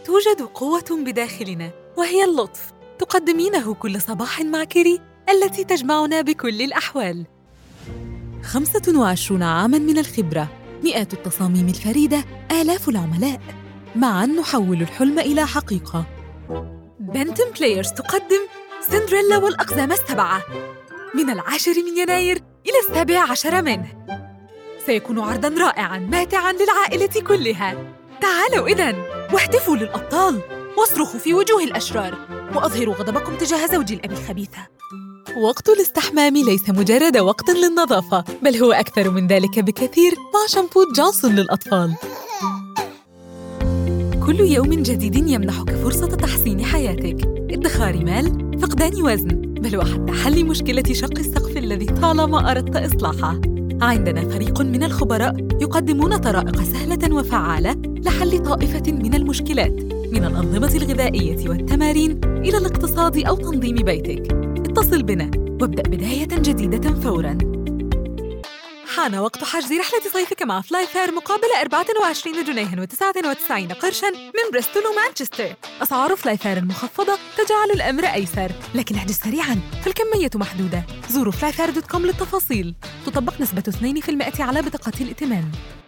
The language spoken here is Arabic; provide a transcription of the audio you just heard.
توجد قوة بداخلنا وهي اللطف، تقدمينه كل صباح مع كيري التي تجمعنا بكل الأحوال. 25 عاماً من الخبرة، مئات التصاميم الفريدة، آلاف العملاء، معاً نحول الحلم إلى حقيقة. بنتم بلايرز تقدم سندريلا والأقزام السبعة من 10 يناير إلى 17 منه. سيكون عرضاً رائعاً ماتعاً للعائلة كلها. تعالوا إذن واحتفوا للأبطال واصرخوا في وجوه الأشرار وأظهروا غضبكم تجاه زوجي الأبي الخبيثة. وقت الاستحمام ليس مجرد وقت للنظافة، بل هو أكثر من ذلك بكثير مع شامبو جونسون للأطفال. كل يوم جديد يمنحك فرصة تحسين حياتك، ادخار مال، فقدان وزن، بل وحتى حل مشكلة شق السقف الذي طالما أردت إصلاحه. عندنا فريق من الخبراء يقدمون طرائق سهلة وفعالة لحل طائفة من المشكلات، من الأنظمة الغذائية والتمارين إلى الاقتصاد أو تنظيم بيتك. اتصل بنا وابدأ بداية جديدة فوراً. حان وقت حجز رحلة صيفك مع فلاي فير مقابل 24 جنيه و99 قرشاً من بريستول ومانشستر. أسعار فلاي فير المخفضة تجعل الأمر أيسر، لكن احجز سريعاً فالكمية محدودة. زوروا flyfair.com للتفاصيل. تطبق نسبة 2% على بطاقة الائتمان.